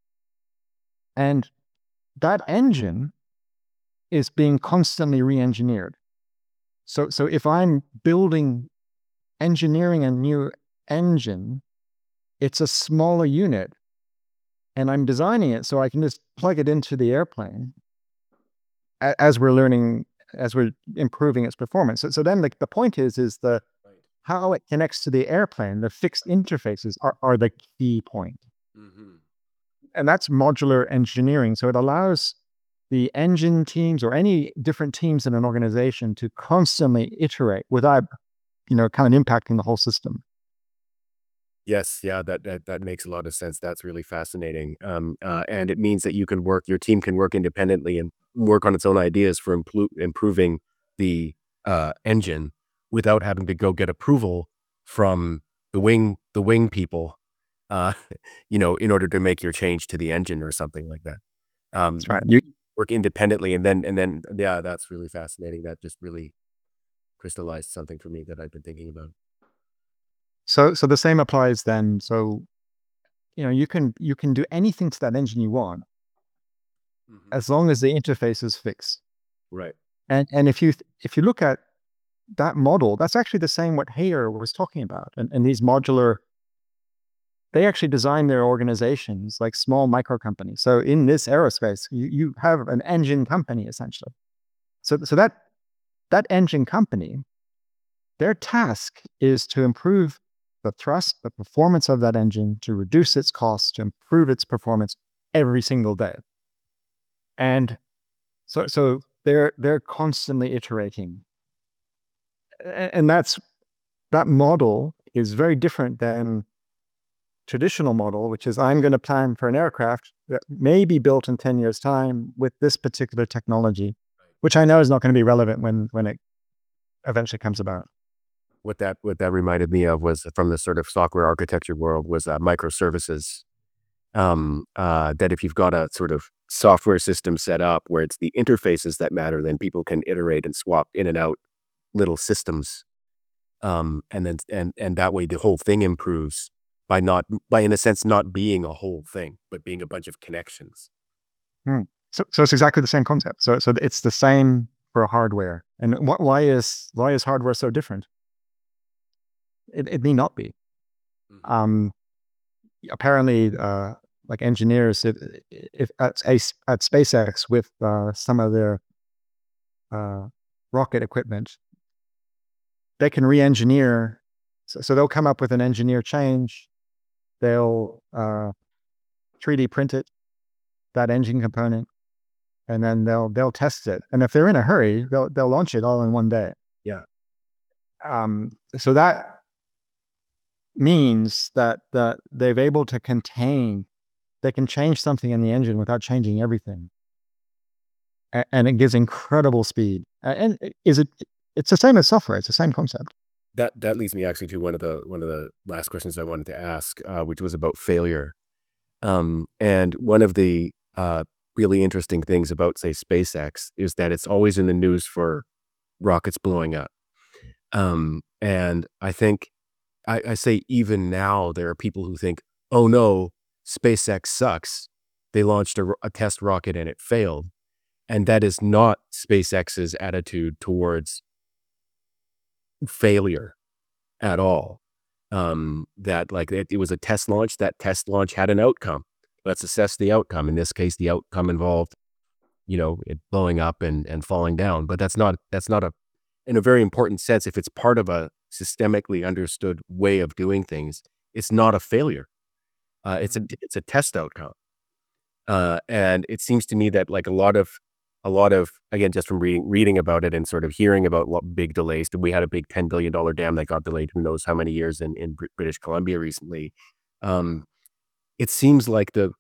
S2: And that engine is being constantly re-engineered. So, so if I'm building, engineering a new engine, it's a smaller unit, and I'm designing it so I can just plug it into the airplane a- as we're learning, as we're improving its performance. So, so then the, the point is, is the
S1: Right.
S2: how it connects to the airplane, the fixed interfaces are, are the key point.
S1: Mm-hmm.
S2: And that's modular engineering. So it allows the engine teams or any different teams in an organization to constantly iterate without, you know, kind of impacting the whole system.
S1: Yes, yeah, that, that that makes a lot of sense. That's really fascinating. Um, uh, and it means that you can work, your team can work independently and work on its own ideas for implo- improving the uh, engine without having to go get approval from the wing the wing people, uh, you know, in order to make your change to the engine or something like that. Um,
S2: That's right. You,
S1: work independently, and then and then yeah, that's really fascinating. That just really crystallized something for me that I've been thinking about.
S2: so, so the same applies then. So, you know, you can, you can do anything to that engine you want
S1: Mhm.
S2: as long as the interface is fixed.
S1: Right.
S2: And, and if you, if you look at that model, that's actually the same what Haier was talking about. And, and these modular, they actually design their organizations like small micro companies. So in this aerospace, you, you have an engine company essentially. So, so that that engine company, their task is to improve the thrust, the performance of that engine, to reduce its costs, to improve its performance every single day. And so, so they're they're constantly iterating, and that's that model is very different than traditional model, which is I'm going to plan for an aircraft that may be built in ten years' time with this particular technology, which I know is not going to be relevant when when it eventually comes about.
S1: What that what that reminded me of was from the sort of software architecture world was uh, microservices. Um, uh, that if you've got a sort of software system set up where it's the interfaces that matter, then people can iterate and swap in and out little systems. Um, and then and and that way the whole thing improves by not by in a sense not being a whole thing, but being a bunch of connections.
S2: Hmm. So, so it's exactly the same concept. So, so it's the same for hardware. And wh- why is why is hardware so different? It, it may not be.
S1: Mm-hmm.
S2: Um, apparently, uh, like engineers, if, if at at SpaceX with uh, some of their uh, rocket equipment, they can re-engineer. So, so they'll come up with an engineer change. They'll uh, three D print it, that engine component, and then they'll they'll test it. And if they're in a hurry, they'll they'll launch it all in one day.
S1: Yeah.
S2: Um, so that means that that they've able to contain, they can change something in the engine without changing everything, A- and it gives incredible speed. A- And it- is it? It's the same as software. It's the same concept.
S1: That that leads me actually to one of the one of the last questions I wanted to ask, uh, which was about failure. Um, and one of the uh, really interesting things about, say, SpaceX is that it's always in the news for rockets blowing up. Um, and I think I, I say even now there are people who think, oh no, SpaceX sucks. They launched a, ro- a test rocket and it failed. And that is not SpaceX's attitude towards failure at all. Um, that like it, it was a test launch. That test launch had an outcome. Let's assess the outcome. In this case, the outcome involved, you know, it blowing up and and falling down. But that's not that's not a in a very important sense. If it's part of a systemically understood way of doing things, it's not a failure. Uh, it's a it's a test outcome. Uh, and it seems to me that like a lot of a lot of again just from reading reading about it and sort of hearing about lo- big delays. We had a big ten billion dollar dam that got delayed. Who knows how many years in in Br- British Columbia recently. Um, it seems like the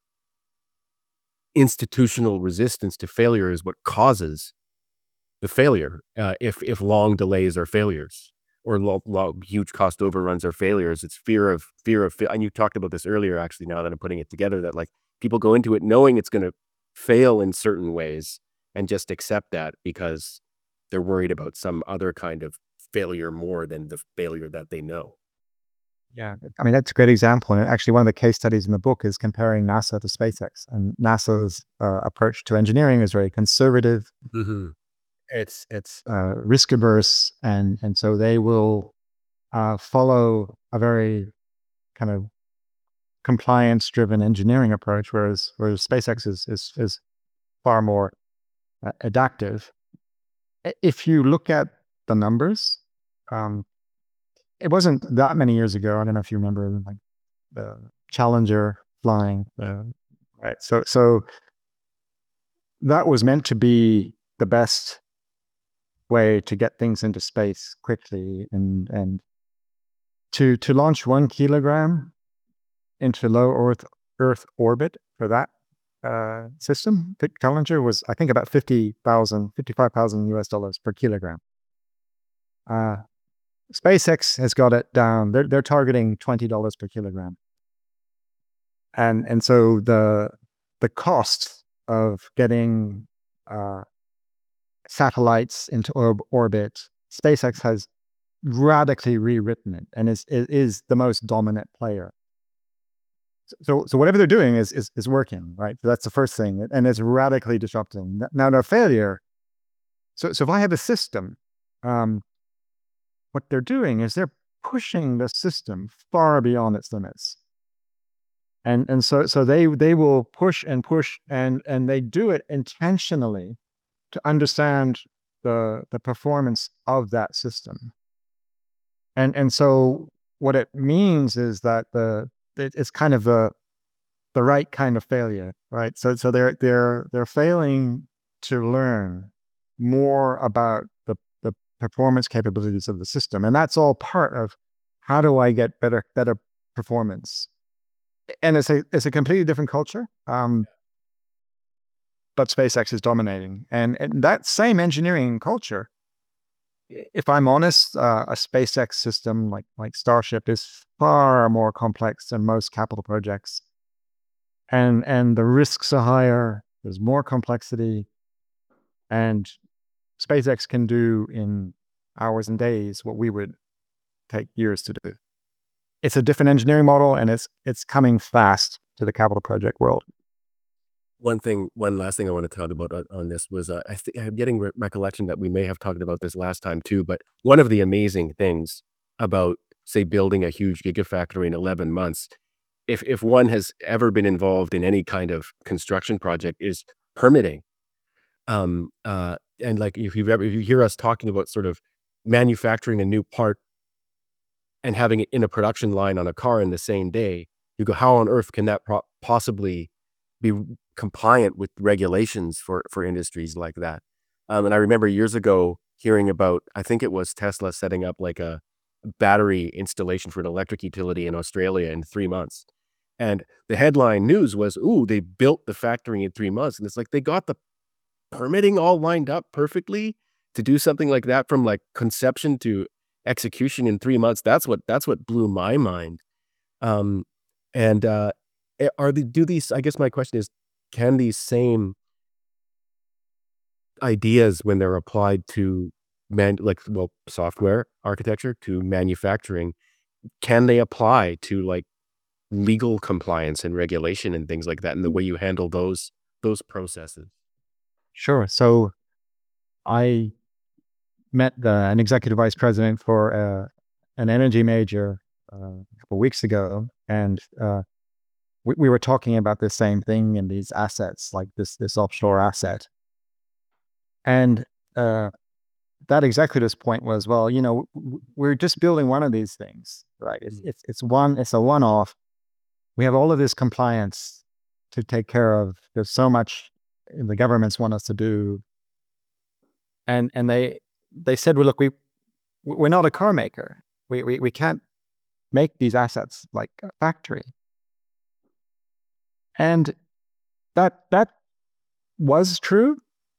S1: institutional resistance to failure is what causes the failure. Uh, if if long delays are failures or lo- lo- huge cost overruns are failures, it's fear of fear of. Fa- and you talked about this earlier, actually. Now that I'm putting it together, that like people go into it knowing it's going to fail in certain ways and just accept that because they're worried about some other kind of failure more than the failure that they know.
S2: Yeah, I mean that's a great example. And actually, one of the case studies in the book is comparing NASA to SpaceX. And NASA's uh, approach to engineering is very conservative.
S1: Mm-hmm.
S2: It's it's uh, risk averse, and and so they will uh, follow a very kind of compliance driven engineering approach, whereas whereas SpaceX is is is far more uh, adaptive. I- If you look at the numbers, um, it wasn't that many years ago. I don't know if you remember, like the Challenger flying, uh, right? So so that was meant to be the best way to get things into space quickly, and and to to launch one kilogram into low Earth Earth orbit for that uh, system. The Challenger was, I think, about fifty thousand, fifty-five thousand U S dollars per kilogram. Uh, SpaceX has got it down. They're they're targeting twenty dollars per kilogram, and and so the the cost of getting uh, satellites into orb- orbit, SpaceX has radically rewritten it, and is is, is the most dominant player. So, so whatever they're doing is is is working, right? So that's the first thing, and it's radically disrupting. Now, the failure. So, so if I have a system, um, what they're doing is they're pushing the system far beyond its limits, and and so so they they will push and push, and and they do it intentionally to understand the the performance of that system, and and so what it means is that the it, it's kind of the the right kind of failure, right? So so they're they're they're failing to learn more about the the performance capabilities of the system, and that's all part of how do I get better better performance. And it's a it's a completely different culture, um, but SpaceX is dominating, and and that same engineering culture. If I'm honest, uh, a SpaceX system like like Starship is far more complex than most capital projects, and and the risks are higher. There's more complexity, and SpaceX can do in hours and days what we would take years to do. It's a different engineering model, and it's it's coming fast to the capital project world.
S1: One thing, one last thing I want to talk about on, on this was, uh, I think I'm getting re- recollection that we may have talked about this last time too, but one of the amazing things about, say, building a huge gigafactory in eleven months, if if one has ever been involved in any kind of construction project, is permitting. Um, uh, and like if you've ever, if you hear us talking about sort of manufacturing a new part and having it in a production line on a car in the same day, you go, how on earth can that pro- possibly be compliant with regulations for for industries like that? Um, and I remember years ago hearing about, I think it was Tesla setting up like a battery installation for an electric utility in Australia in three months. And the headline news was, "Ooh, they built the factory in three months." And it's like they got the permitting all lined up perfectly to do something like that from like conception to execution in three months. That's what that's what blew my mind. Um, and uh, eh, are the do these? I guess my question is, can these same ideas, when they're applied to man, like well, software architecture to manufacturing, can they apply to like legal compliance and regulation and things like that, and the way you handle those those processes?
S2: Sure. So I met the, an executive vice president for uh, an energy major uh, a couple weeks ago, and uh, we, we were talking about the same thing and these assets, like this this offshore asset. And uh, that executive's point was, well, you know, w- we're just building one of these things, right? It's
S1: Mm.
S2: it's it's one, it's a one-off. We have all of this compliance to take care of. There's so much the governments want us to do, and and they they said, well, look, we we're not a car maker. We we we can't make these assets like a factory. And that that was true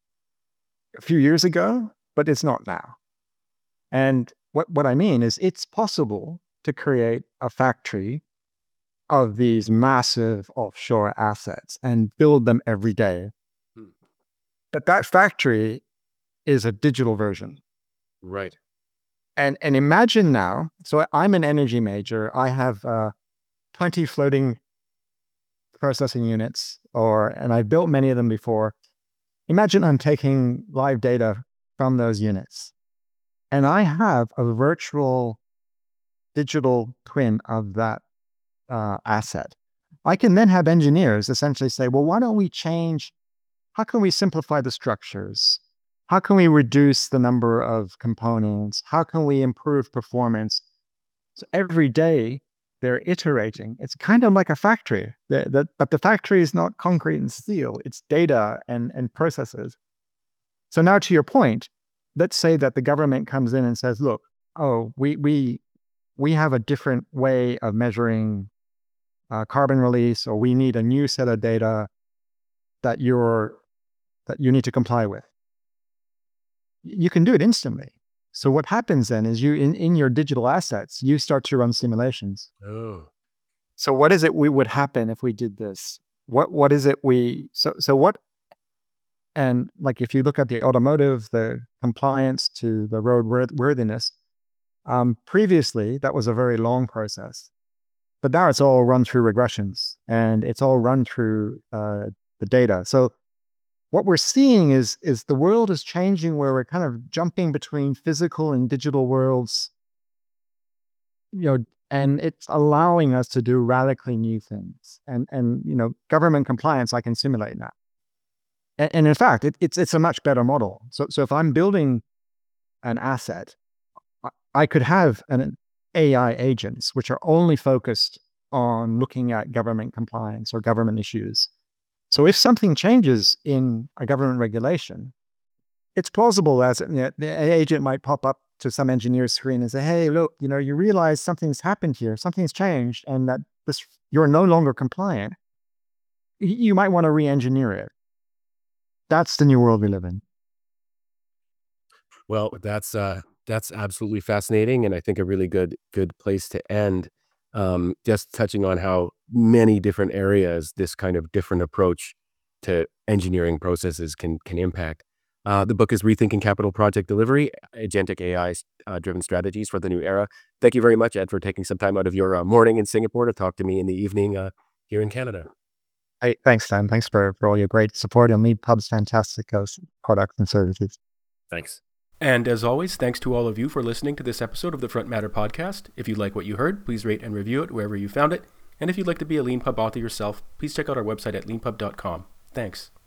S2: a few years ago, but it's not now. And what, what I mean is it's possible to create a factory of these massive offshore assets and build them every day.
S1: Hmm.
S2: But that factory is a digital version.
S1: Right.
S2: And and imagine now, so I'm an energy major. I have uh, twenty floating processing units, or and I've built many of them before. Imagine I'm taking live data from those units, and I have a virtual digital twin of that uh, asset. I can then have engineers essentially say, well, why don't we change? How can we simplify the structures? How can we reduce the number of components? How can we improve performance? So every day they're iterating. It's kind of like a factory, the, the, but the factory is not concrete and steel. It's data and, and processes. So now to your point, let's say that the government comes in and says, look, oh, we, we, we have a different way of measuring uh, carbon release, or we need a new set of data that you're, that you need to comply with. You can do it instantly. So what happens then is you, in, in your digital assets, you start to run simulations.
S1: Oh.
S2: So what is it we would happen if we did this? What what is it we so so what and like if you look at the automotive, the compliance to the road worthiness, um, previously that was a very long process, but now it's all run through regressions and it's all run through uh, the data. So what we're seeing is is the world is changing, where we're kind of jumping between physical and digital worlds, you know, and it's allowing us to do radically new things. And and you know, government compliance, I can simulate now. And, and in fact, it, it's it's a much better model. So so if I'm building an asset, I, I could have an A I agents, which are only focused on looking at government compliance or government issues. So if something changes in a government regulation, it's plausible as you know, the agent might pop up to some engineer's screen and say, hey, look, you know, you realize something's happened here, something's changed, and that this you're no longer compliant. You might want to re-engineer it. That's the new world we live in.
S1: Well, that's uh, that's absolutely fascinating, and I think a really good good place to end. Um, just touching on how many different areas this kind of different approach to engineering processes can can impact. Uh, the book is Rethinking Capital Project Delivery: Agentic A I uh, Driven Strategies for the New Era. Thank you very much, Ed, for taking some time out of your uh, morning in Singapore to talk to me in the evening uh, here in Canada.
S2: Hey, thanks, Dan. Thanks for, for all your great support on LeanPub's fantastic uh, products and services.
S1: Thanks. And as always, thanks to all of you for listening to this episode of the Front Matter Podcast. If you like what you heard, please rate and review it wherever you found it. And if you'd like to be a LeanPub author yourself, please check out our website at leanpub dot com. Thanks.